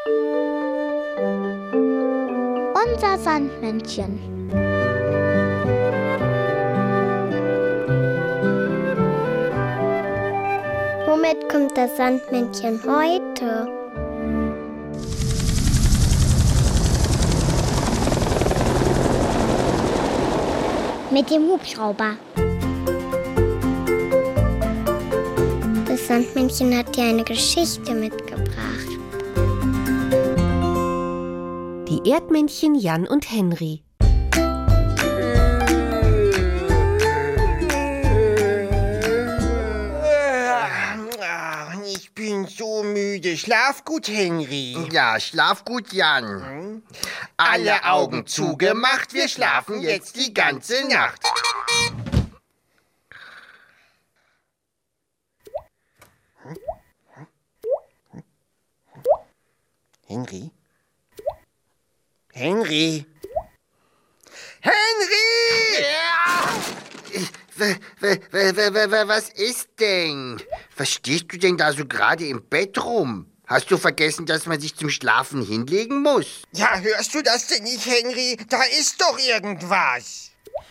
Unser Sandmännchen. Womit kommt das Sandmännchen heute? Mit dem Hubschrauber. Das Sandmännchen hat dir eine Geschichte mitgebracht. Die Erdmännchen Jan und Henry. Ich bin so müde. Schlaf gut, Henry. Ja, schlaf gut, Jan. Alle Augen zugemacht, wir schlafen jetzt die ganze Nacht. Henry? Henry? Henry! Was ist denn? Was stehst du denn da so gerade im Bett rum? Hast du vergessen, dass man sich zum Schlafen hinlegen muss? Ja, hörst du das denn nicht, Henry? Da ist doch irgendwas.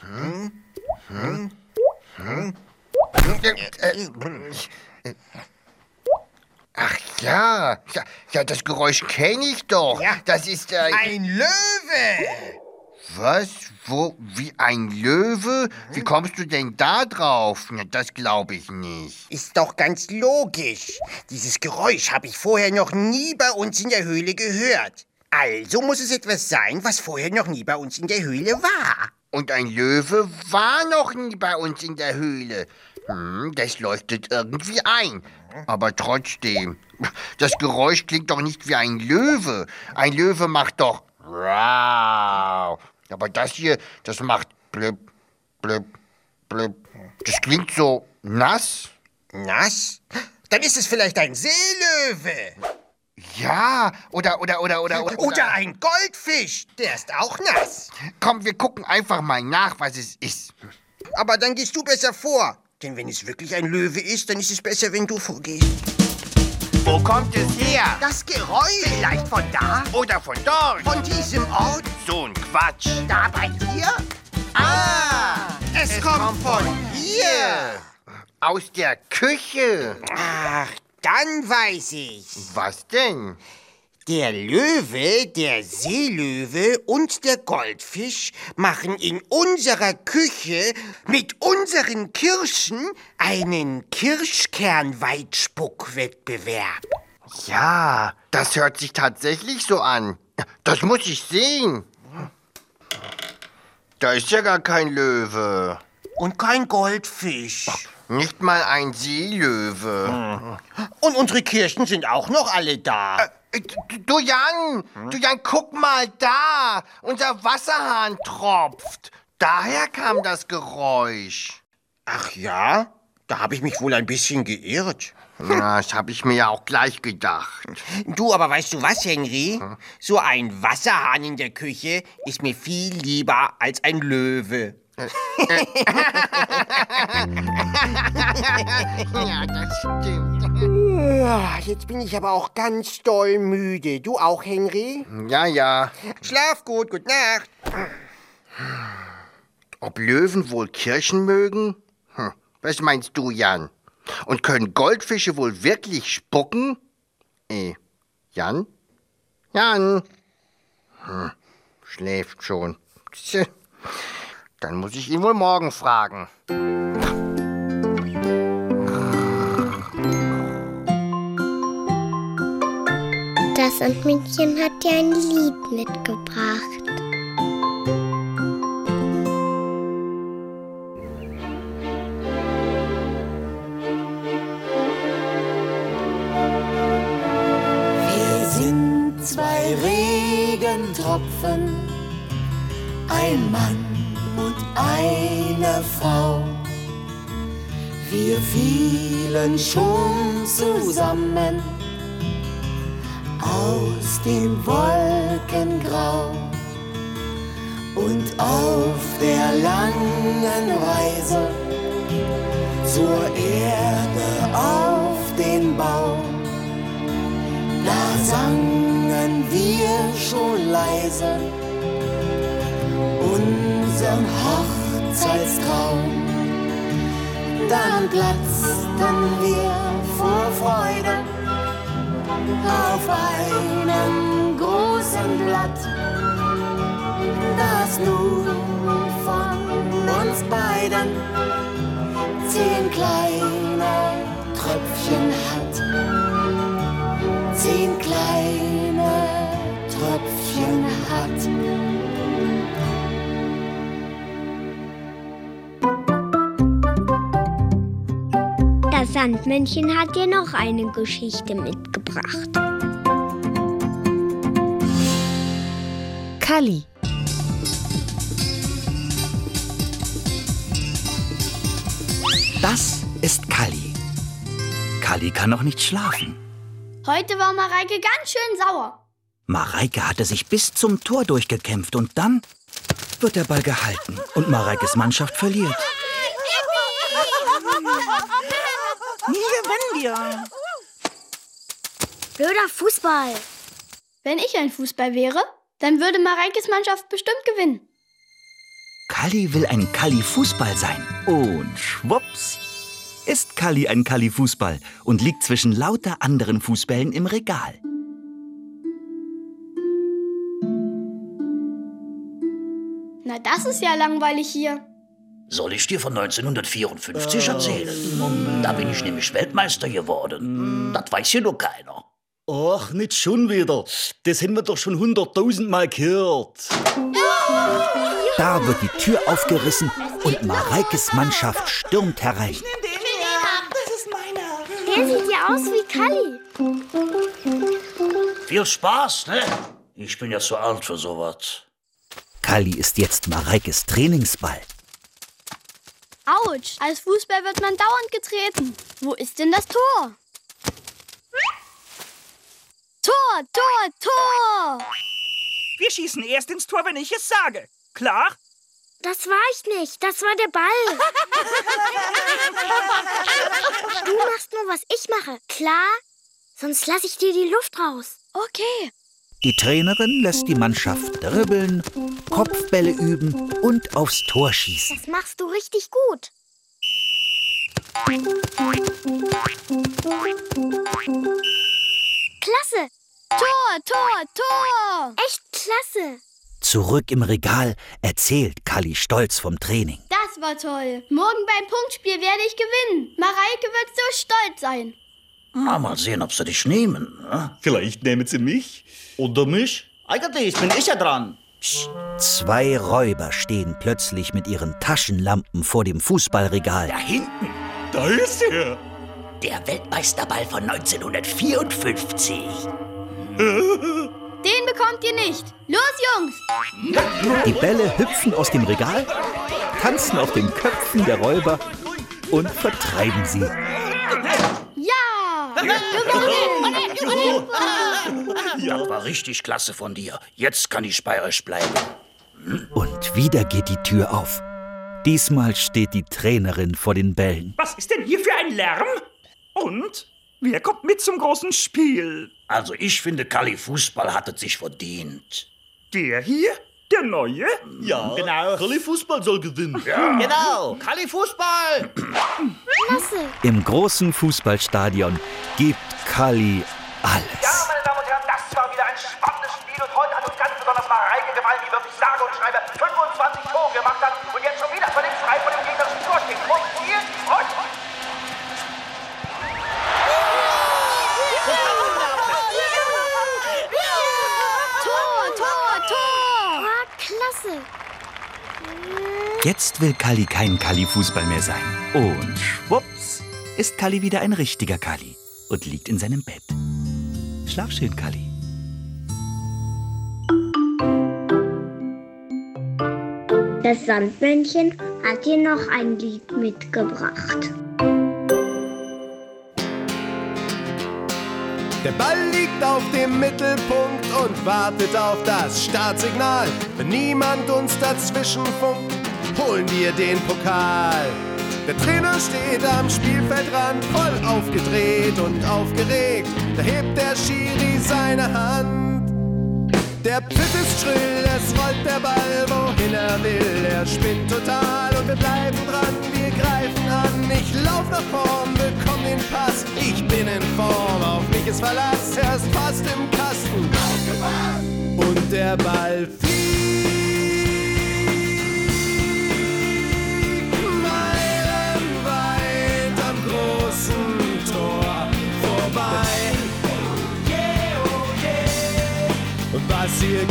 Ach ja, das Geräusch kenne ich doch. Ja. Das ist Ein Löwe! Was? Wo? Wie ein Löwe? Wie kommst du denn da drauf? Na, das glaube ich nicht. Ist doch ganz logisch. Dieses Geräusch habe ich vorher noch nie bei uns in der Höhle gehört. Also muss es etwas sein, was vorher noch nie bei uns in der Höhle war. Und ein Löwe war noch nie bei uns in der Höhle. Das leuchtet irgendwie ein. Aber trotzdem, das Geräusch klingt doch nicht wie ein Löwe. Ein Löwe macht doch Rau. Aber das hier, das macht blub, blub, blub. Das klingt so nass. Nass? Dann ist es vielleicht ein Seelöwe. Ja, oder ein Goldfisch. Der ist auch nass. Komm, wir gucken einfach mal nach, was es ist. Aber dann gehst du besser vor. Denn wenn es wirklich ein Löwe ist, dann ist es besser, wenn du vorgehst. Wo kommt es her? Das Geräusch. Vielleicht von da? Oder von dort? Von diesem Ort? So ein Quatsch. Da bei dir? Ah, es kommt von hier. Aus der Küche. Ach, dann weiß ich. Was denn? Der Löwe, der Seelöwe und der Goldfisch machen in unserer Küche mit unseren Kirschen einen Kirschkernweitspuckwettbewerb. Ja, das hört sich tatsächlich so an. Das muss ich sehen. Da ist ja gar kein Löwe. Und kein Goldfisch. Nicht mal ein Seelöwe. Und unsere Kirschen sind auch noch alle da. Du Jan, guck mal da. Unser Wasserhahn tropft. Daher kam das Geräusch. Ach ja? Da habe ich mich wohl ein bisschen geirrt. Ja, das habe ich mir ja auch gleich gedacht. Du, aber weißt du was, Henry? So ein Wasserhahn in der Küche ist mir viel lieber als ein Löwe. Ja, das stimmt. Jetzt bin ich aber auch ganz doll müde. Du auch, Henry? Ja. Schlaf gut, gute Nacht. Ob Löwen wohl Kirschen mögen? Was meinst du, Jan? Und können Goldfische wohl wirklich spucken? Jan? Jan? Schläft schon. Dann muss ich ihn wohl morgen fragen. Das Sandmännchen hat dir ein Lied mitgebracht. Wir sind zwei Regentropfen, ein Mann und eine Frau. Wir fielen schon zusammen aus dem Wolkengrau. Und auf der langen Reise zur Erde auf den Baum, da sangen singen wir schon leise unseren Hochzeitstraum. Dann platzten wir vor Freude auf einem großen Blatt, das nun von uns beiden 10 kleine Tröpfchen hat. 10 kleine Tröpfchen hat. Das Sandmännchen hat dir noch eine Geschichte mitgebracht. Kalli. Das ist Kalli. Kalli kann noch nicht schlafen. Heute war Mareike ganz schön sauer. Mareike hatte sich bis zum Tor durchgekämpft und dann wird der Ball gehalten und Mareikes Mannschaft verliert. Nie gewinnen wir. Blöder Fußball. Wenn ich ein Fußball wäre, dann würde Mareikes Mannschaft bestimmt gewinnen. Kalli will ein Kalli-Fußball sein. Und schwupps ist Kalli ein Kalli-Fußball und liegt zwischen lauter anderen Fußbällen im Regal. Na, das ist ja langweilig hier. Soll ich dir von 1954 erzählen? Da bin ich nämlich Weltmeister geworden. Das weiß hier nur keiner. Ach, nicht schon wieder. Das haben wir doch schon 100.000 Mal gehört. Da wird die Tür aufgerissen und Mareikes Mannschaft stürmt herein. Das ist meiner. Der sieht ja aus wie Kalli. Viel Spaß, ne? Ich bin ja zu alt für sowas. Kalli ist jetzt Mareikes Trainingsball. Autsch, als Fußball wird man dauernd getreten. Wo ist denn das Tor? Tor, Tor, Tor! Wir schießen erst ins Tor, wenn ich es sage. Klar? Das war ich nicht, das war der Ball. Du machst nur, was ich mache, klar? Sonst lasse ich dir die Luft raus. Okay. Die Trainerin lässt die Mannschaft dribbeln, Kopfbälle üben und aufs Tor schießen. Das machst du richtig gut. Klasse. Tor, Tor, Tor! Echt klasse. Zurück im Regal erzählt Kalli stolz vom Training. Das war toll. Morgen beim Punktspiel werde ich gewinnen. Mareike wird so stolz sein. Na, mal sehen, ob sie dich nehmen. Ne? Vielleicht nehmen sie mich. Oder mich. Eigentlich bin ich ja dran. 2 Räuber stehen plötzlich mit ihren Taschenlampen vor dem Fußballregal. Da hinten, Da ist er. der Weltmeisterball von 1954. Den bekommt ihr nicht. Los, Jungs! Die Bälle hüpfen aus dem Regal, tanzen auf den Köpfen der Räuber und vertreiben sie. Ja! Gewonnen! Das war richtig klasse von dir. Jetzt kann ich bei euch bleiben. Und wieder geht die Tür auf. Diesmal steht die Trainerin vor den Bällen. Was ist denn hier für ein Lärm? Und wer kommt mit zum großen Spiel? Also ich finde, Kalli Fußball hat es sich verdient. Der hier? Der Neue? Ja, genau. Kalli Fußball soll gewinnen. Genau, Kalli Fußball! Klasse. Im großen Fußballstadion gibt Kalli alles. Ja, meine Damen und Herren, das war wieder ein spannendes Spiel und heute hat uns ganz besonders Mareike gefallen, die wirklich sage und schreibe 25 Tore gemacht hat und jetzt schon wieder völlig frei vor dem gegnerischen Tor steht. Und hier und Tor, Tor, Tor! Oh, klasse. Jetzt will Kalli kein Kalli-Fußball mehr sein. Und schwupps ist Kalli wieder ein richtiger Kalli und liegt in seinem Bett. Schlaf schön, Kalli. Das Sandmännchen hat dir noch ein Lied mitgebracht. Der Ball liegt auf dem Mittelpunkt und wartet auf das Startsignal. Wenn niemand uns dazwischen funkt, holen wir den Pokal. Der Trainer steht am Spielfeldrand, voll aufgedreht und aufgeregt. Da hebt der Schiri seine Hand Der Pfiff ist schrill, es rollt der Ball, wohin er will. Er spinnt total und wir bleiben dran, wir greifen an. Ich lauf nach vorn, bekomm den Pass. Ich bin in Form, auf mich ist Verlass. Er ist fast im Kasten. Und der Ball fliegt meilenweit am großen Tor vorbei. Was hier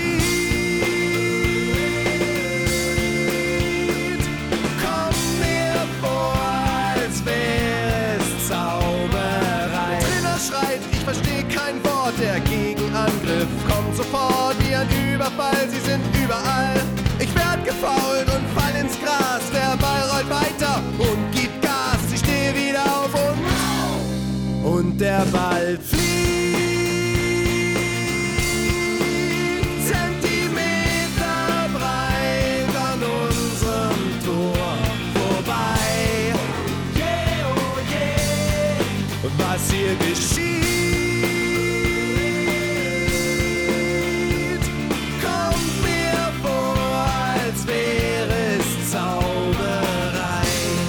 geschieht, kommt mir vor, als wäre es Zauberei. Der Trainer schreit, ich verstehe kein Wort, der Gegenangriff kommt sofort wie ein Überfall, sie sind überall. Ich werd gefoult und fall ins Gras, der Ball rollt weiter und gibt Gas. Ich stehe wieder auf und der Ball fliegt. Was hier geschieht, kommt mir vor, als wäre es Zauberei.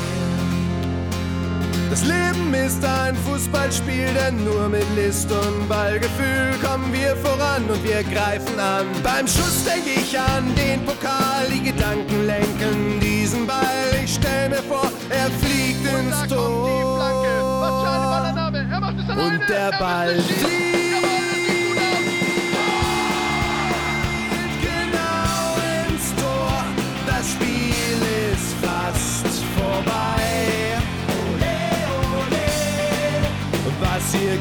Das Leben ist ein Fußballspiel, denn nur mit List und Ballgefühl kommen wir voran und wir greifen an. Beim Schuss denke ich an den Pokal, die Gedanken lenken diesen Ball. Ich stell mir vor, er fliegt ins Tor. Und der Ball fliegt genau ins Tor. Das Spiel ist fast vorbei. Was hier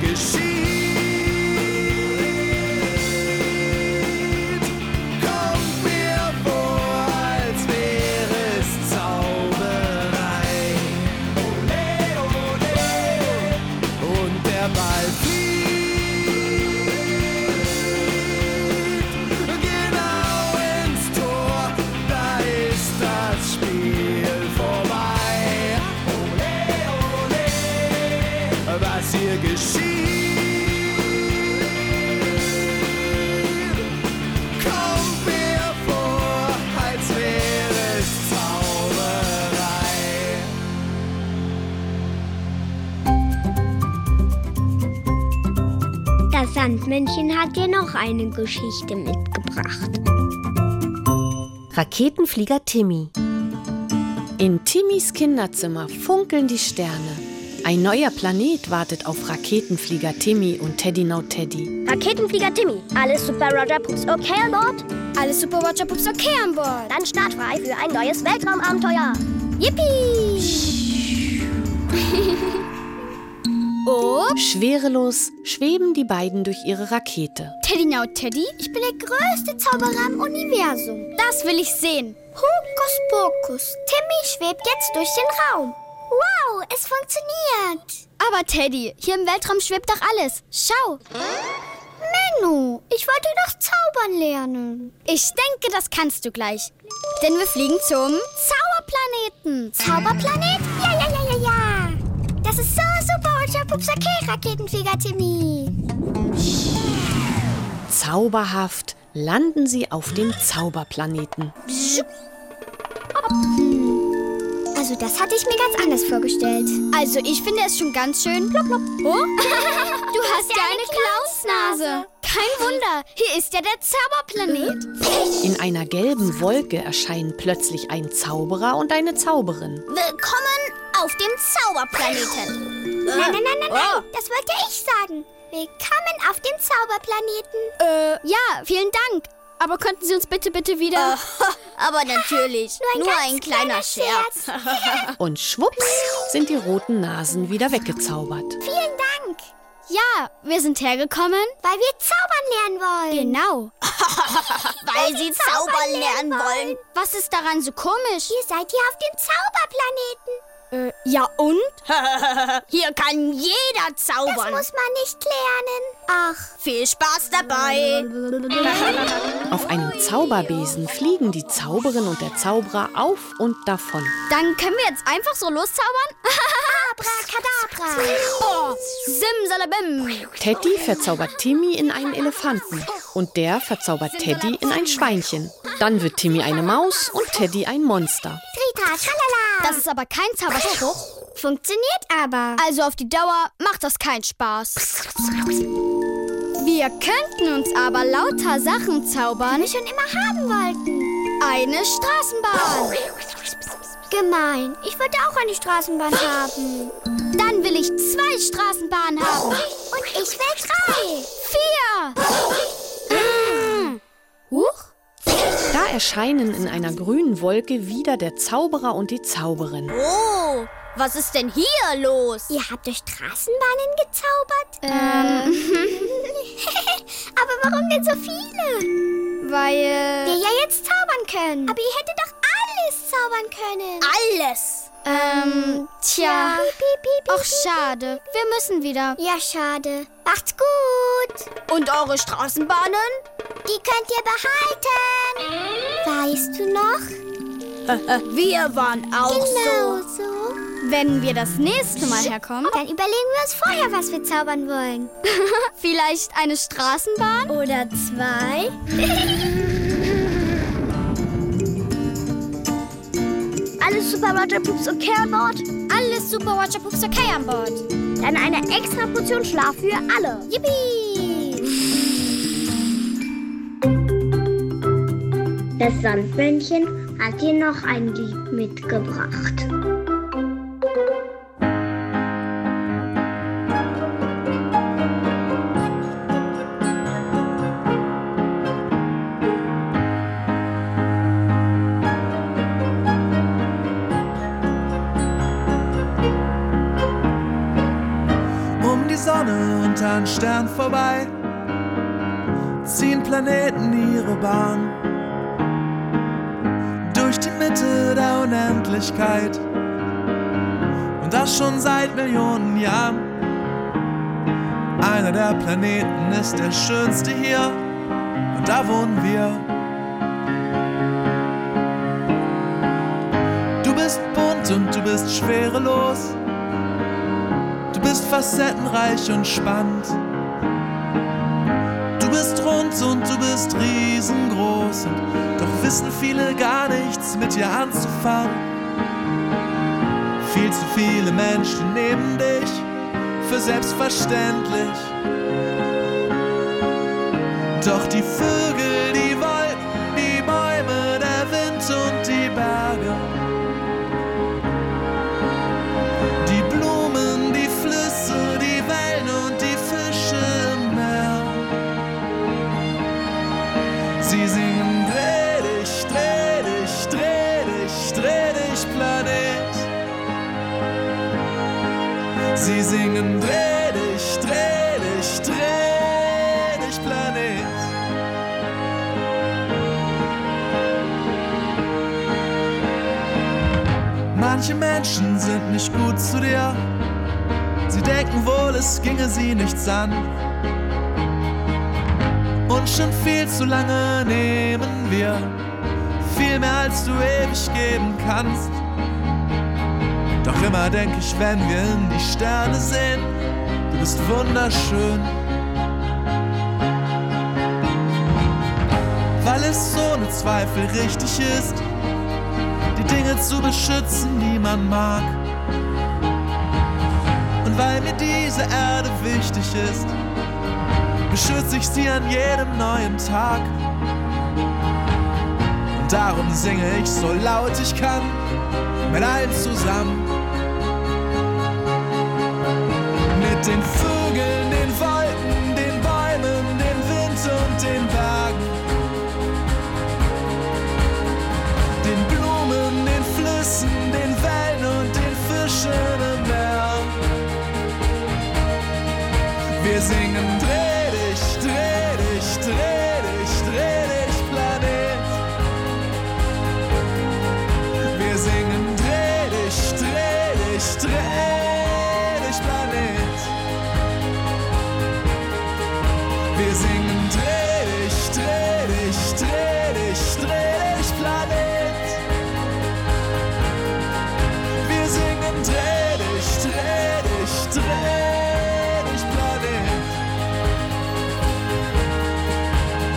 geschieht, kommt mir vor, als wäre es Zauberei. Und der Ball fliegt genau ins Tor, da ist das Spiel vorbei. Was hier geschieht, kommt mir vor, als wäre es Zauberei. Das Sandmännchen hat dir noch eine Geschichte mitgebracht. Raketenflieger Timmy. In Timmys Kinderzimmer funkeln die Sterne. Ein neuer Planet wartet auf Raketenflieger Timmy und Teddy No Teddy. Raketenflieger Timmy, alles super Roger Pups okay an Bord? Alles super Roger Pups okay an Bord. Dann startfrei für ein neues Weltraumabenteuer. Yippie! Schwerelos schweben die beiden durch ihre Rakete. Teddy No Teddy, ich bin der größte Zauberer im Universum. Das will ich sehen. Hokus Pokus, Timmy schwebt jetzt durch den Raum. Wow, es funktioniert. Aber Teddy, hier im Weltraum schwebt doch alles. Schau. Menno, ich wollte doch zaubern lernen. Ich denke, das kannst du gleich. Denn wir fliegen zum Zauberplaneten. Zauberplanet? Ja. Das ist so super, Roger Pups okay, Raketenflieger Timmy. Zauberhaft landen sie auf dem Zauberplaneten. Also das hatte ich mir ganz anders vorgestellt. Also ich finde es schon ganz schön plopp, plopp. Oh? Du hast ja eine Clownsnase. Kein Wunder, hier ist ja der Zauberplanet. In einer gelben Wolke erscheinen plötzlich ein Zauberer und eine Zauberin. Willkommen auf dem Zauberplaneten. Nein, das wollte ich sagen. Willkommen auf dem Zauberplaneten. Ja, vielen Dank. Aber könnten Sie uns bitte wieder... Aber natürlich, nur ein kleiner Scherz. Und schwupps sind die roten Nasen wieder weggezaubert. Vielen Dank. Ja, wir sind hergekommen, weil wir zaubern lernen wollen. Genau. Weil Sie zaubern lernen wollen. Was ist daran so komisch? Ihr seid hier auf dem Zauberplaneten. Ja und? Hier kann jeder zaubern. Das muss man nicht lernen. Ach, viel Spaß dabei. Auf einem Zauberbesen fliegen die Zauberin und der Zauberer auf und davon. Dann können wir jetzt einfach so loszaubern? Abracadabra. Oh, simsalabim. Teddy verzaubert Timmy in einen Elefanten. Und der verzaubert Teddy in ein Schweinchen. Dann wird Timmy eine Maus und Teddy ein Monster. Tritra, tralala. Das ist aber kein Zauberspruch. Funktioniert aber. Also auf die Dauer macht das keinen Spaß. Wir könnten uns aber lauter Sachen zaubern, die wir schon immer haben wollten. Eine Straßenbahn. Gemein. Ich wollte auch eine Straßenbahn haben. Dann will ich 2 Straßenbahnen haben. Und ich will 3. 4. Huch! Da erscheinen in einer grünen Wolke wieder der Zauberer und die Zauberin. Oh, was ist denn hier los? Ihr habt euch Straßenbahnen gezaubert? Aber warum denn so viele? Weil wir ja jetzt zaubern können. Aber ihr hättet doch alles zaubern können. Alles? Tja. Ach, schade. Wir müssen wieder. Ja, schade. Macht's gut. Und eure Straßenbahnen? Die könnt ihr behalten. Weißt du noch? Wir waren auch Genau so. Wenn wir das nächste Mal herkommen, Dann überlegen wir uns vorher, was wir zaubern wollen. vielleicht eine Straßenbahn? Oder 2. Alles super, Roger Poops okay an Bord? Alles super, Roger Poops okay an Bord. Dann eine extra Portion Schlaf für alle. Yippie! Das Sandmännchen hat dir noch ein Lied mitgebracht. Sonne und an Stern vorbei, ziehen Planeten ihre Bahn durch die Mitte der Unendlichkeit, und das schon seit Millionen Jahren. Einer der Planeten ist der schönste hier, und da wohnen wir. Du bist bunt und du bist schwerelos, du bist facettenreich und spannend. Du bist rund und du bist riesengroß, und doch wissen viele gar nichts mit dir anzufangen. Viel zu viele Menschen nehmen dich für selbstverständlich. Doch die Vögel, die Wolken, die Bäume, der Wind und die Berge, die Blumen, die Flüsse, die Wellen und die Fische im Meer, sie singen dreh dich, dreh dich, dreh dich, dreh dich, Planet. Sie singen dreh dich, dreh dich, dreh dich, Planet. Manche Menschen sind nicht gut zu dir, sie denken wohl, es ginge sie nichts an. Und schon viel zu lange nehmen wir viel mehr, als du ewig geben kannst. Doch immer denk ich, wenn wir in die Sterne sehen, du bist wunderschön. Weil es ohne Zweifel richtig ist, die Dinge zu beschützen, die man mag. Und weil mir diese Erde wichtig ist, beschütze ich sie an jedem neuen Tag. Und darum singe ich so laut ich kann, mit allen zusammen. Mit den Vögeln, den Wolken, den Bäumen, dem Wind und den Bergen, den Blumen, den Flüssen, den Wellen und den Fischen im Meer. Wir singen dreh dich, dreh dich, dreh dich, dreh dich, Planet. Wir singen dreh dich, dreh dich, dreh dich, Planet. Wir singen dreh dich, dreh dich, dreh dich, dreh dich, Planet. Wir singen dreh dich, dreh dich, dreh dich, Planet.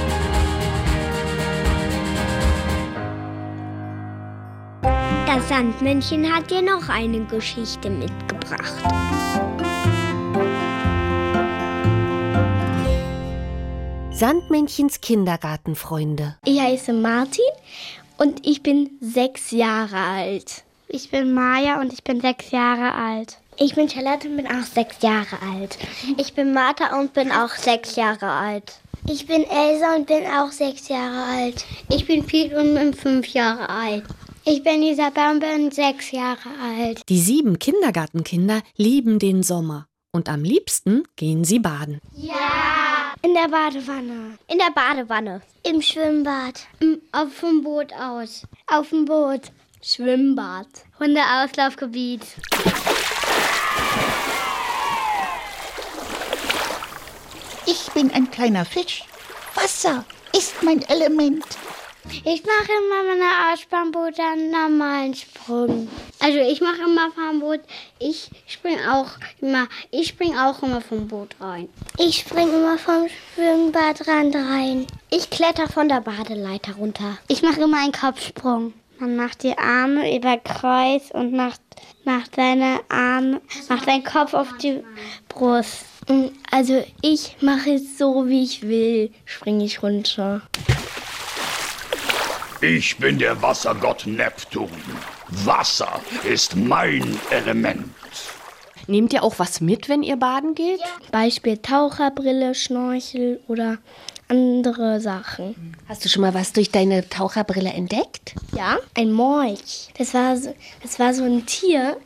Das Sandmännchen hat dir noch eine Geschichte mitgebracht. Sandmännchens Kindergartenfreunde. Ich heiße Martin und ich bin 6 Jahre alt. Ich bin Maja und ich bin 6 Jahre alt. Ich bin Charlotte und bin auch 6 Jahre alt. Ich bin Martha und bin auch 6 Jahre alt. Ich bin Elsa und bin auch 6 Jahre alt. Ich bin Piet und bin 5 Jahre alt. Ich bin Isabel und bin 6 Jahre alt. Die 7 Kindergartenkinder lieben den Sommer. Und am liebsten gehen sie baden. Ja! In der Badewanne. In der Badewanne. Im Schwimmbad. Auf dem Boot aus. Auf dem Boot. Schwimmbad. Hundeauslaufgebiet. Ich bin ein kleiner Fisch. Wasser ist mein Element. Ich mache immer mit einer Ausspannboot einen normalen Sprung. Also ich mache immer vom Boot, ich spring auch immer vom Boot rein. Ich springe immer vom Schwimmbadrand rein. Ich kletter von der Badeleiter runter. Ich mache immer einen Kopfsprung. Man macht die Arme über Kreuz und macht seinen Kopf auf die Brust. Also ich mache es so, wie ich will, springe ich runter. Ich bin der Wassergott Neptun. Wasser ist mein Element. Nehmt ihr auch was mit, wenn ihr baden geht? Ja. Beispiel Taucherbrille, Schnorchel oder andere Sachen. Hast du schon mal was durch deine Taucherbrille entdeckt? Ja, ein Molch. Das war so ein Tier,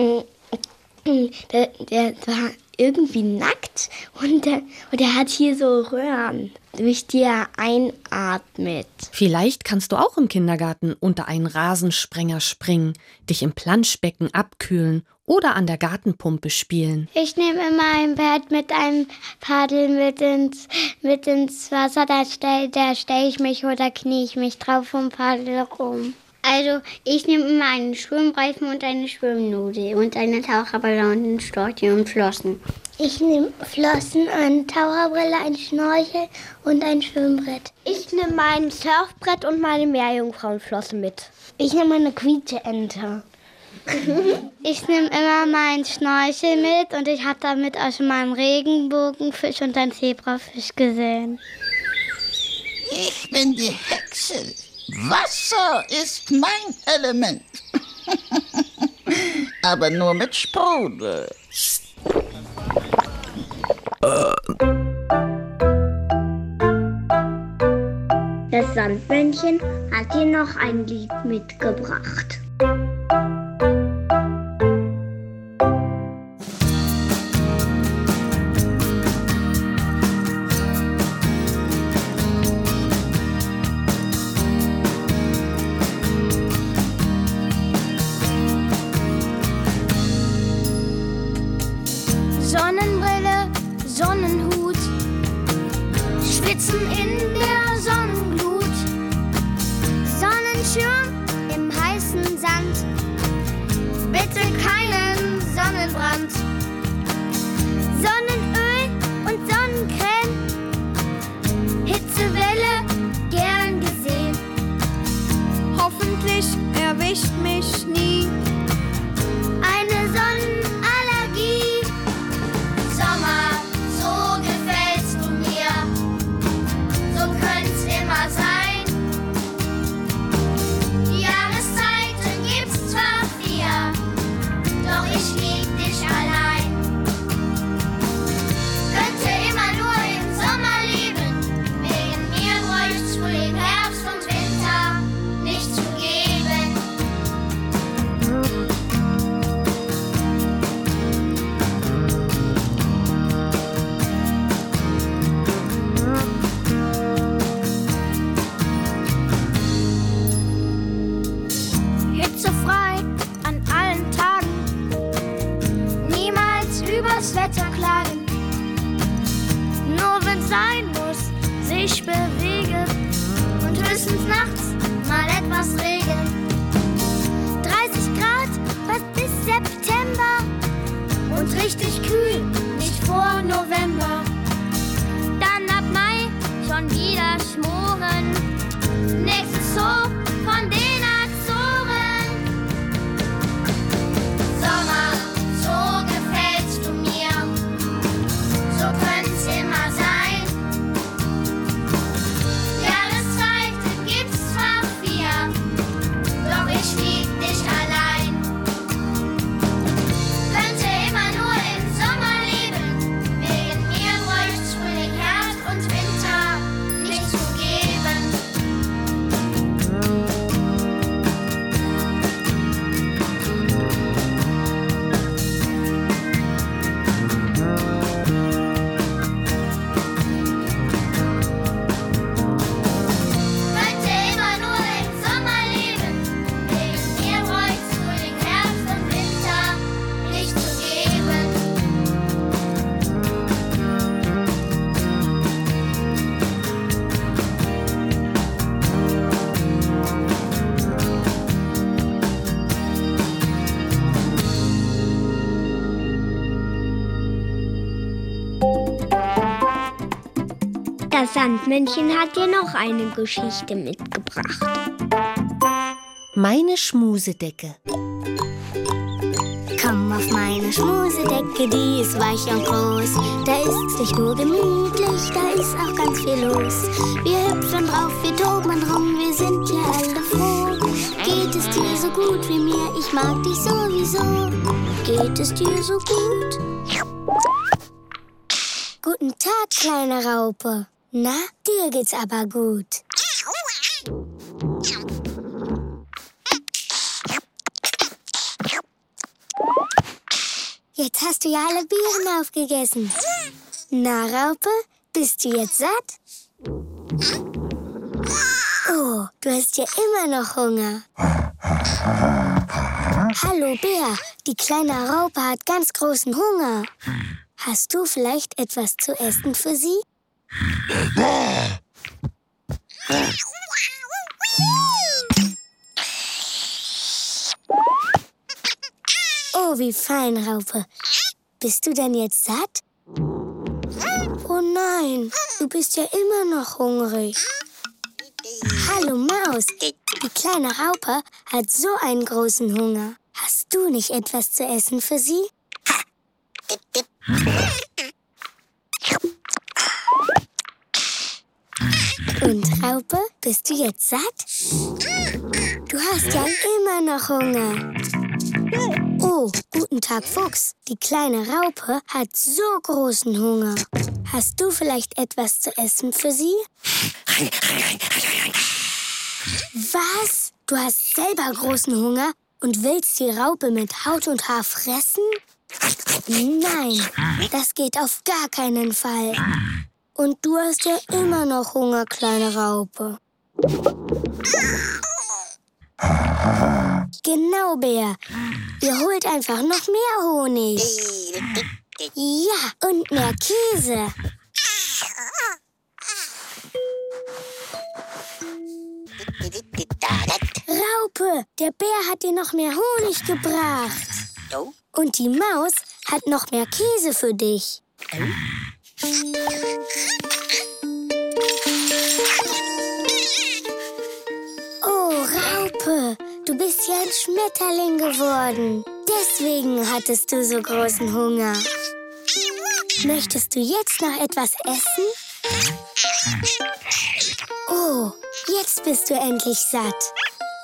der war irgendwie nackt und der hat hier so Röhren, durch die er einatmet. Vielleicht kannst du auch im Kindergarten unter einen Rasensprenger springen, dich im Planschbecken abkühlen oder an der Gartenpumpe spielen. Ich nehme immer ein Bett mit einem Paddel mit ins Wasser, da stelle ich mich oder knie ich mich drauf und paddel rum. Also ich nehme immer einen Schwimmreifen und eine Schwimmnudel und eine Taucherbrille und einen Storchen und Flossen. Ich nehme Flossen, eine Taucherbrille, ein Schnorchel und ein Schwimmbrett. Ich nehme mein Surfbrett und meine Meerjungfrauenflosse mit. Ich nehme eine Quietscheente. Ich nehme immer meinen Schnorchel mit und ich habe damit auch schon mal einen Regenbogenfisch und einen Zebrafisch gesehen. Ich bin die Hexe. Wasser ist mein Element. Aber nur mit Sprudel. Das Sandmännchen hat dir noch ein Lied mitgebracht. Sonnenbrille, Sonnenhut, schwitzen in der Sonnenglut, Sonnenschirm im heißen Sand, bitte keinen Sonnenbrand, Sonnenöl und Sonnencreme, Hitzewelle gern gesehen, hoffentlich erwischt mich nie eine Sonnenallergie. Sommer, so gefällst du mir, so könnt's immer sein. Die Jahreszeiten gibt's zwar 4, doch ich lieb dich allein. Könnte immer nur im Sommer leben, wegen mir bräucht's Frühling, Herbst und Winter nicht zu geben. Hitzefrei an allen Tagen, niemals übers Wetter klagen. Nur wenn's sein muss, sich bewegen und höchstens nachts mal etwas Regen. 30 Grad fast bis September und richtig kühl, nicht vor November. Dann ab Mai schon wieder schmoren, nächstes Zoo von den Azoren. Das Sandmännchen hat dir noch eine Geschichte mitgebracht. Meine Schmusedecke. Komm auf meine Schmusedecke, die ist weich und groß. Da ist's nicht nur gemütlich, da ist auch ganz viel los. Wir hüpfen drauf, wir toben rum, wir sind ja alle froh. Geht es dir so gut wie mir? Ich mag dich sowieso. Geht es dir so gut? Guten Tag, kleine Raupe. Na, dir geht's aber gut. Jetzt hast du ja alle Beeren aufgegessen. Na, Raupe, bist du jetzt satt? Oh, du hast ja immer noch Hunger. Hallo, Bär. Die kleine Raupe hat ganz großen Hunger. Hast du vielleicht etwas zu essen für sie? Oh, wie fein, Raupe. Bist du denn jetzt satt? Oh nein, du bist ja immer noch hungrig. Hallo, Maus. Die kleine Raupe hat so einen großen Hunger. Hast du nicht etwas zu essen für sie? Und Raupe, bist du jetzt satt? Du hast ja immer noch Hunger. Oh, guten Tag, Fuchs. Die kleine Raupe hat so großen Hunger. Hast du vielleicht etwas zu essen für sie? Was? Du hast selber großen Hunger und willst die Raupe mit Haut und Haar fressen? Nein, das geht auf gar keinen Fall. Und du hast ja immer noch Hunger, kleine Raupe. Genau, Bär. Ihr holt einfach noch mehr Honig. Ja, und mehr Käse. Raupe, der Bär hat dir noch mehr Honig gebracht. Und die Maus hat noch mehr Käse für dich. Oh, Raupe, du bist ja ein Schmetterling geworden. Deswegen hattest du so großen Hunger. Möchtest du jetzt noch etwas essen? Oh, jetzt bist du endlich satt.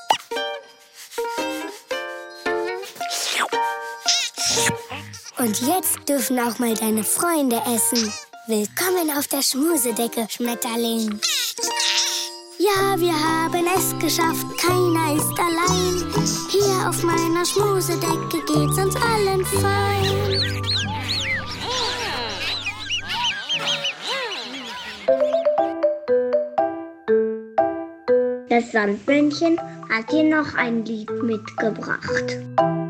Und jetzt dürfen auch mal deine Freunde essen. Willkommen auf der Schmusedecke, Schmetterling. Ja, wir haben es geschafft, keiner ist allein. Hier auf meiner Schmusedecke geht's uns allen fein. Das Sandmännchen hat dir noch ein Lied mitgebracht.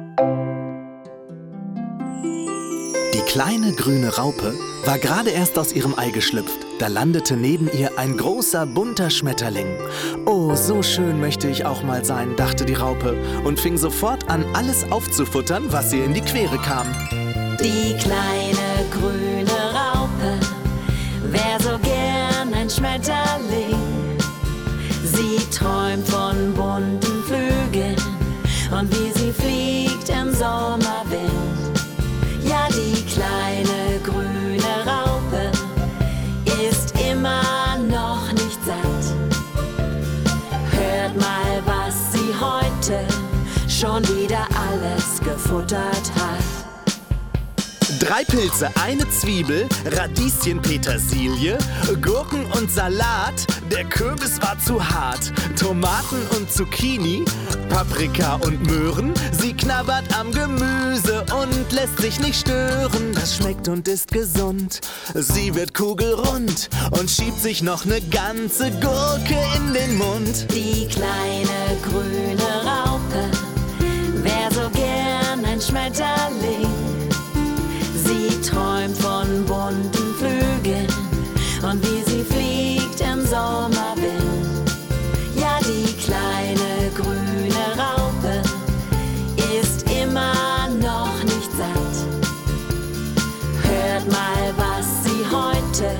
Die kleine grüne Raupe war gerade erst aus ihrem Ei geschlüpft. Da landete neben ihr ein großer, bunter Schmetterling. Oh, so schön möchte ich auch mal sein, dachte die Raupe und fing sofort an, alles aufzufuttern, was ihr in die Quere kam. Die kleine grüne Raupe wär so gern ein Schmetterling. Sie träumt von bunten Flügeln und wie sie fliegt im Sommerwind. Ja, die kleine grüne Raupe ist immer noch nicht satt. Hört mal, was sie heute schon wieder alles gefuttert hat. 3 Pilze, eine Zwiebel, Radieschen, Petersilie, Gurken und Salat. Der Kürbis war zu hart. Tomaten und Zucchini, Paprika und Möhren. Sie knabbert am Gemüse und lässt sich nicht stören. Das schmeckt und ist gesund. Sie wird kugelrund und schiebt sich noch eine ganze Gurke in den Mund. Die kleine grüne Raupe wär so gern ein Schmetterling. Sie träumt von bunten Flügeln und wie sie fliegt im Sommerwind. Ja, die kleine grüne Raupe ist immer noch nicht satt. Hört mal, was sie heute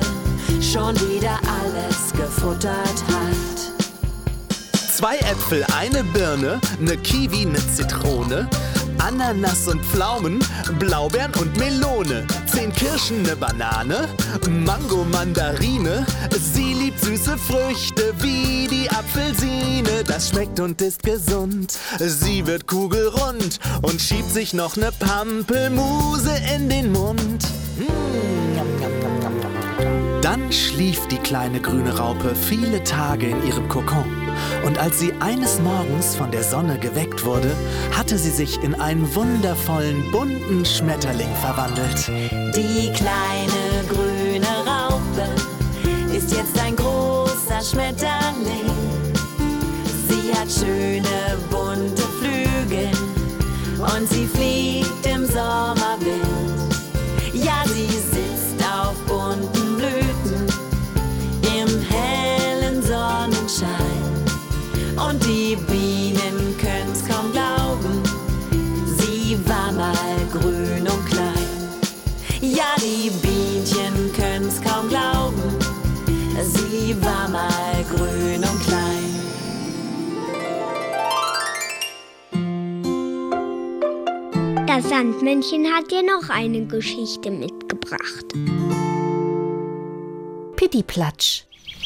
schon wieder alles gefuttert hat. 2 Äpfel, eine Birne, eine Kiwi, eine Zitrone, Ananas und Pflaumen, Blaubeeren und Melone, 10 Kirschen, eine Banane, Mango, Mandarine. Sie liebt süße Früchte wie die Apfelsine. Das schmeckt und ist gesund. Sie wird kugelrund und schiebt sich noch eine Pampelmuse in den Mund. Dann schlief die kleine grüne Raupe viele Tage in ihrem Kokon. Und als sie eines Morgens von der Sonne geweckt wurde, hatte sie sich in einen wundervollen, bunten Schmetterling verwandelt. Die kleine grüne Raupe ist jetzt ein großer Schmetterling. Sie hat schöne, bunte Flügel und sie fliegt im Sommerwind. Ja, sie sitzt auf bunten Blüten im hellen Sonnenschein. Und die Bienen können's kaum glauben, sie war mal grün und klein. Ja, die Bienchen können's kaum glauben, sie war mal grün und klein. Das Sandmännchen hat dir noch eine Geschichte mitgebracht. Pittiplatsch.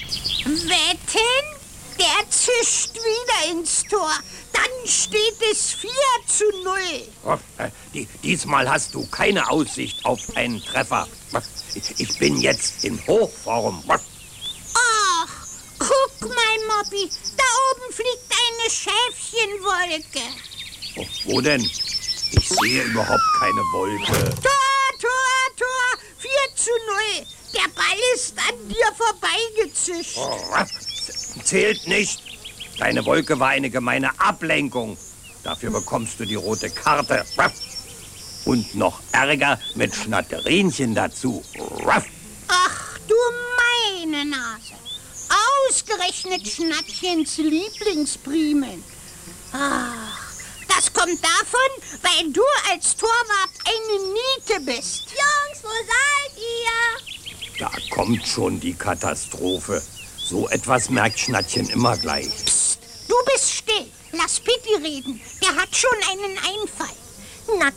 Wetten? Der zischt wieder ins Tor. Dann steht es 4:0. Oh, diesmal hast du keine Aussicht auf einen Treffer. Ich bin jetzt in Hochform. Ach, guck mal, Moppi. Da oben fliegt eine Schäfchenwolke. Oh, wo denn? Ich sehe überhaupt keine Wolke. Tor, 4:0. Der Ball ist an dir vorbeigezischt. Oh, zählt nicht. Deine Wolke war eine gemeine Ablenkung. Dafür bekommst du die rote Karte. Und noch Ärger mit Schnatterinchen dazu. Ach du meine Nase. Ausgerechnet Schnattchens Lieblingsprimeln. Ach, das kommt davon, weil du als Torwart eine Niete bist. Jungs, wo seid ihr? Da kommt schon die Katastrophe. So etwas merkt Schnattchen immer gleich. Psst, du bist still. Lass Pitti reden. Der hat schon einen Einfall. Nack.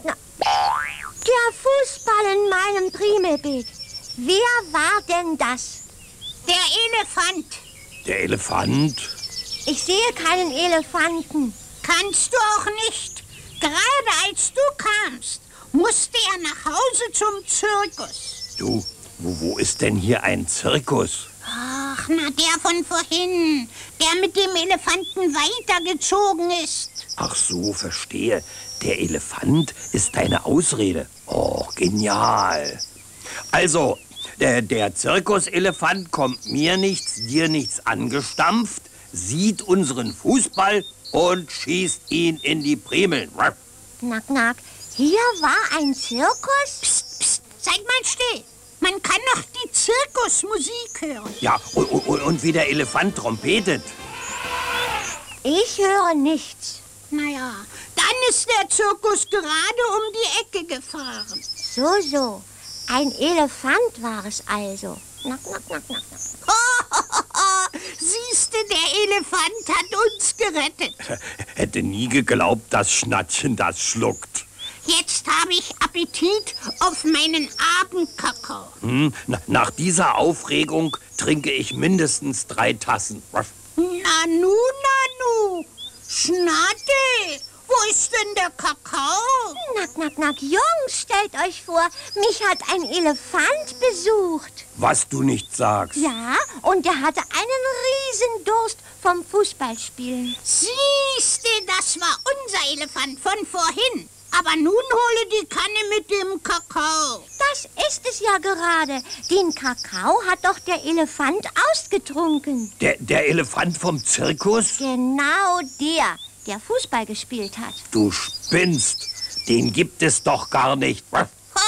Der Fußball in meinem Primelbeet. Wer war denn das? Der Elefant. Der Elefant? Ich sehe keinen Elefanten. Kannst du auch nicht. Gerade als du kamst, musste er nach Hause zum Zirkus. Du, wo ist denn hier ein Zirkus? Ach, na der von vorhin, der mit dem Elefanten weitergezogen ist. Ach so, verstehe. Der Elefant ist deine Ausrede. Oh, genial. Also, der Zirkuselefant kommt mir nichts, dir nichts angestampft, sieht unseren Fußball und schießt ihn in die Primeln. Nack. Hier war ein Zirkus? Psst, seid mal still. Man kann noch die Zirkusmusik hören. Ja, und wie der Elefant trompetet. Ich höre nichts. Naja, dann ist der Zirkus gerade um die Ecke gefahren. So. Ein Elefant war es also. Nack. Siehste, der Elefant hat uns gerettet. Hätte nie geglaubt, dass Schnattchen das schluckt. Jetzt habe ich Appetit auf meinen Abendkakao. Nach dieser Aufregung trinke ich mindestens 3 Tassen. Nanu. Schnatte, wo ist denn der Kakao? Nack. Jungs, stellt euch vor, mich hat ein Elefant besucht. Was du nicht sagst. Ja, und er hatte einen riesen Durst vom Fußballspielen. Siehste, das war unser Elefant von vorhin. Aber nun hole die Kanne mit dem Kakao. Das ist es ja gerade. Den Kakao hat doch der Elefant ausgetrunken. Der Elefant vom Zirkus? Genau der Fußball gespielt hat. Du spinnst. Den gibt es doch gar nicht. Den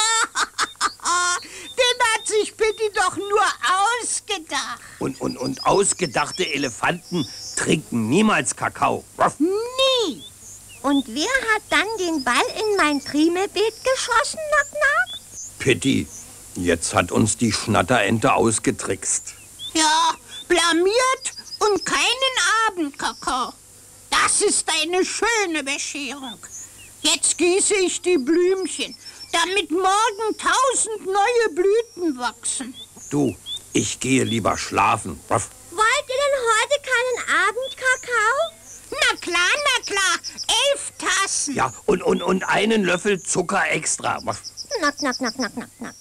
hat sich Pitti doch nur ausgedacht. Und ausgedachte Elefanten trinken niemals Kakao. Nie. Und wer hat dann den Ball in mein Primelbeet geschossen, Nack? Pitti, Jetzt hat uns die Schnatterente ausgetrickst. Ja, blamiert und keinen Abendkakao. Das ist eine schöne Bescherung. Jetzt gieße ich die Blümchen, damit morgen 1000 neue Blüten wachsen. Du, ich gehe lieber schlafen. Wollt ihr denn heute keinen Abendkakao? Na klar, 11 Tassen. Ja, und einen Löffel Zucker extra. Knack, knack, knack, knack, knack, knack.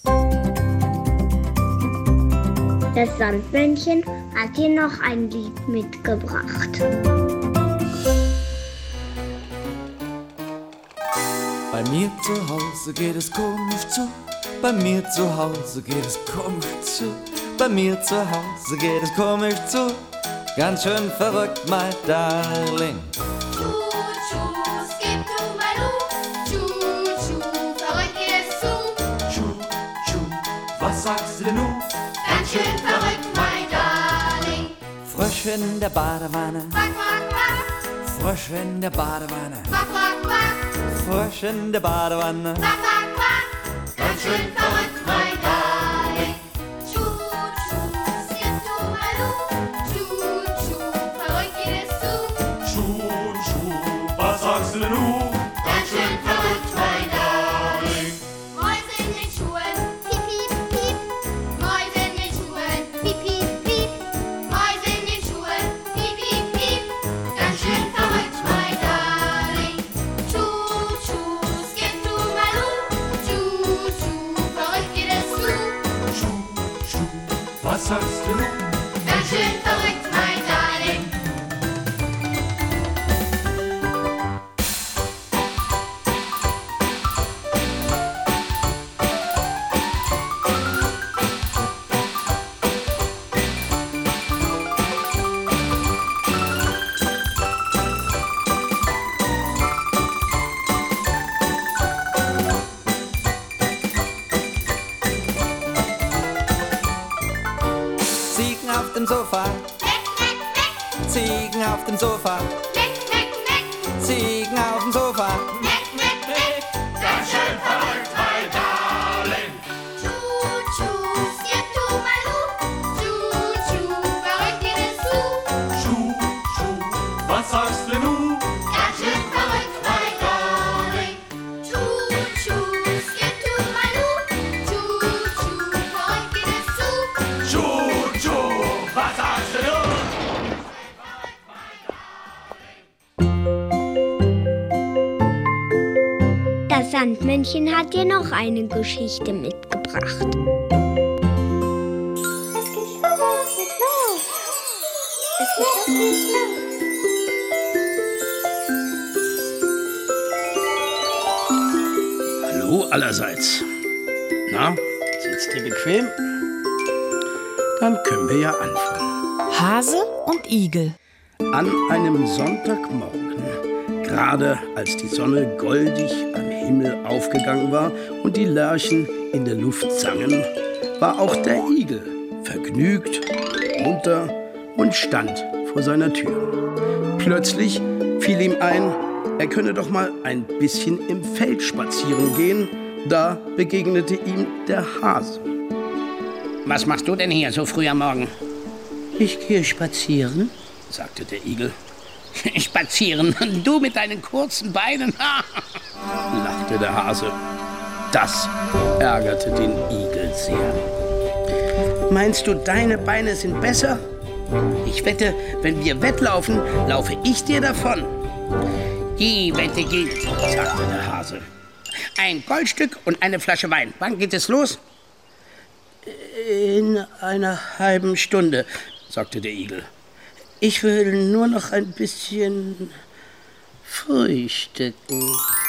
Das Sandmännchen hat dir noch ein Lied mitgebracht. Bei mir zu Hause geht es komisch zu. Bei mir zu Hause geht es komisch zu. Bei mir zu Hause geht es komisch zu. Ganz schön verrückt, mein Darling. Was sagst du denn nun? Ganz schön verrückt, mein Darling. Frösche in der Badewanne. Quack, quack, quack. Frösche in der Badewanne. Quack, quack, quack. Frösche in der Badewanne. Quack, quack, quack. Ganz schön verrückt, mein Darling. Tschu, tschu, skip, du, malu. Tschu, tschu, verrückt geht es zu. Tschu, was sagst du denn nun? Ganz schön verrückt, mein Darling. Mäuse in den Schuhen. Piep, piep, piep. Mäuse in den Schuhen. Piep, piep, piep. Mäuse in den Schuhen. Piep, piep, piep. Ganz schön verrückt, mein Darling. Tschu, tschu, skip, du, malu. Tschu, tschu, verrückt geht es zu. Was sagst du nun? Ganz schön verrückt, mein Darling. Ziegen auf dem Sofa. Ziegen auf dem Sofa. Ziegen auf dem Sofa. Ganz schön verrückt, mein Darling. Tschu, tschu, skip, du, malu. Tschu, tschu, verrückt geht es zu. Was sagst du nun? Ganz schön verrückt, mein Darling. Tschu, tschu, skip, du, malu. Tschu, tschu, verrückt geht es zu. Was sagst du nun? Das Sandmännchen hat dir noch eine Geschichte mitgebracht. Hallo allerseits. Na, sitzt ihr bequem? Dann können wir ja anfangen. Hase und Igel. An einem Sonntagmorgen, gerade als die Sonne goldig am Himmel aufgegangen war und die Lerchen in der Luft sangen, war auch der Igel vergnügt, munter und stand vor seiner Tür. Plötzlich fiel ihm ein, er könne doch mal ein bisschen im Feld spazieren gehen. Da begegnete ihm der Hase. Was machst du denn hier so früh am Morgen? Ich gehe spazieren, sagte der Igel. Spazieren? Du mit deinen kurzen Beinen? Lachte der Hase. Das ärgerte den Igel sehr. Meinst du, deine Beine sind besser? Ich wette, wenn wir wettlaufen, laufe ich dir davon. Die Wette gilt, sagte der Hase. Ein Goldstück und eine Flasche Wein. Wann geht es los? In einer halben Stunde, sagte der Igel. Ich will nur noch ein bisschen frühstücken.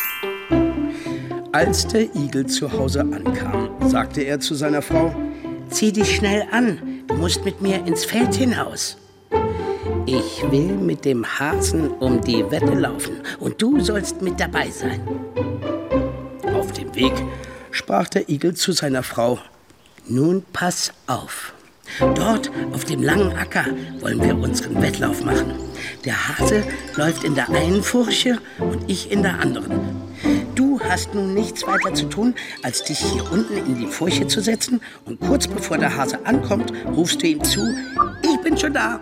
Als der Igel zu Hause ankam, sagte er zu seiner Frau: Zieh dich schnell an, du musst mit mir ins Feld hinaus. Ich will mit dem Hasen um die Wette laufen und du sollst mit dabei sein. Auf dem Weg sprach der Igel zu seiner Frau: Nun pass auf. Dort auf dem langen Acker wollen wir unseren Wettlauf machen. Der Hase läuft in der einen Furche und ich in der anderen. Du hast nun nichts weiter zu tun, als dich hier unten in die Furche zu setzen und kurz bevor der Hase ankommt, rufst du ihm zu, ich bin schon da.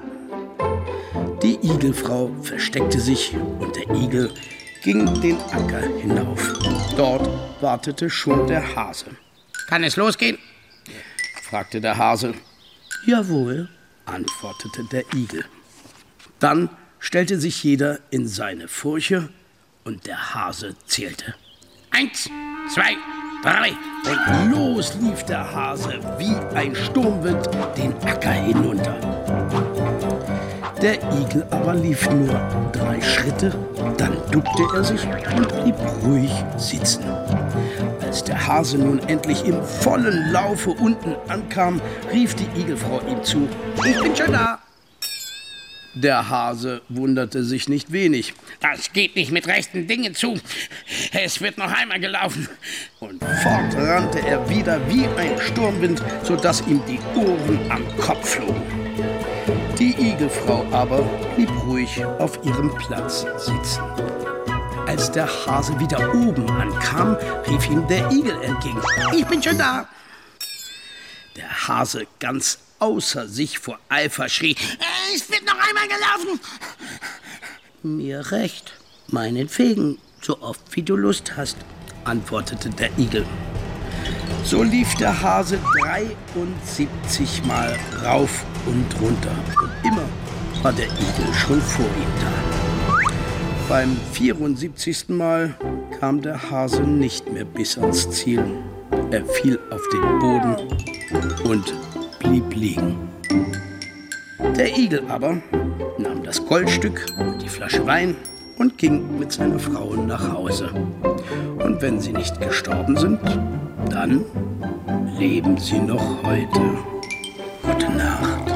Die Igelfrau versteckte sich und der Igel ging den Acker hinauf. Dort wartete schon der Hase. Kann es losgehen? Fragte der Hase. Jawohl, antwortete der Igel. Dann stellte sich jeder in seine Furche und der Hase zählte. 1, 2, 3 und los lief der Hase wie ein Sturmwind den Acker hinunter. Der Igel aber lief nur 3 Schritte, dann duckte er sich und blieb ruhig sitzen. Als der Hase nun endlich im vollen Laufe unten ankam, rief die Igelfrau ihm zu, ich bin schon da. Der Hase wunderte sich nicht wenig. Das geht nicht mit rechten Dingen zu. Es wird noch einmal gelaufen. Und fort rannte er wieder wie ein Sturmwind, sodass ihm die Ohren am Kopf flogen. Die Igelfrau aber blieb ruhig auf ihrem Platz sitzen. Als der Hase wieder oben ankam, rief ihm der Igel entgegen. Ich bin schon da. Der Hase ganz außer sich vor Eifer schrie, es wird noch einmal gelaufen. Mir recht, meinetwegen, so oft wie du Lust hast, antwortete der Igel. So lief der Hase 73 Mal rauf und runter und immer war der Igel schon vor ihm da. Beim 74. Mal kam der Hase nicht mehr bis ans Ziel. Er fiel auf den Boden und blieb liegen. Der Igel aber nahm das Goldstück und die Flasche Wein und ging mit seiner Frau nach Hause. Und wenn sie nicht gestorben sind, dann leben sie noch heute. Gute Nacht.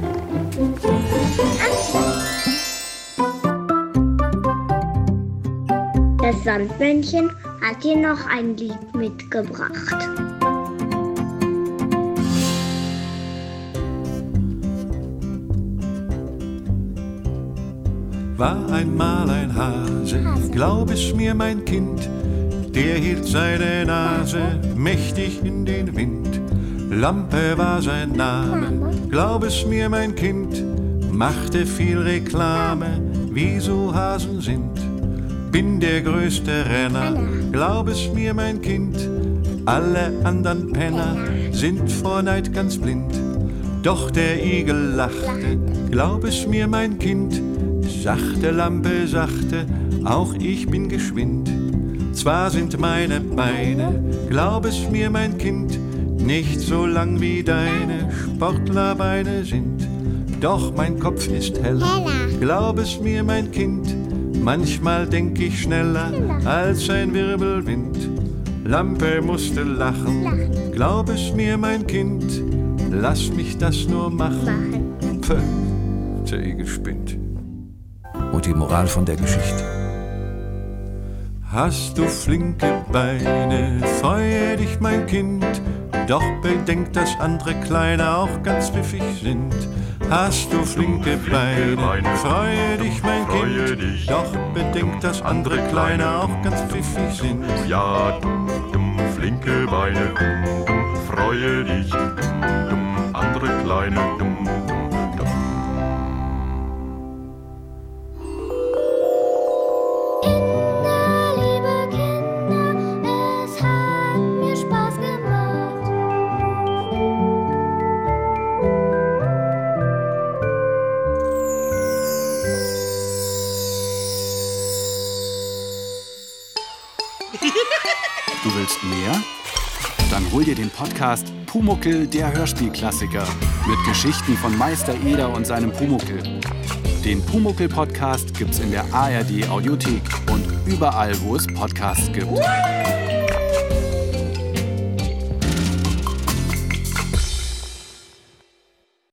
Das Sandmännchen hat dir noch ein Lied mitgebracht. War einmal ein Hase, glaub es mir, mein Kind, der hielt seine Nase mächtig in den Wind. Lampe war sein Name, glaub es mir, mein Kind, machte viel Reklame, wie so Hasen sind. Bin der größte Renner, glaub es mir, mein Kind, alle anderen Penner sind vor Neid ganz blind. Doch der Igel lachte, glaub es mir, mein Kind, sachte Lampe, sachte, auch ich bin geschwind. Zwar sind meine Beine, glaub es mir, mein Kind, nicht so lang wie deine Sportlerbeine sind. Doch mein Kopf ist heller, glaub es mir, mein Kind, manchmal denk ich schneller als ein Wirbelwind. Lampe musste lachen, glaub es mir, mein Kind, lass mich das nur machen. Pfff, der Igel spinnt. Und die Moral von der Geschichte. Hast du flinke Beine, freue dich, mein Kind, doch bedenk, dass andere Kleine auch ganz pfiffig sind. Hast du flinke Beine, freue dich, mein Kind, doch bedenk, dass andere Kleine auch ganz pfiffig sind. Ja, flinke Beine, freue dich, andere Kleine, Du willst mehr? Dann hol dir den Podcast Pumuckl, der Hörspielklassiker. Mit Geschichten von Meister Eder und seinem Pumuckl. Den Pumuckl-Podcast gibt's in der ARD-Audiothek und überall, wo es Podcasts gibt.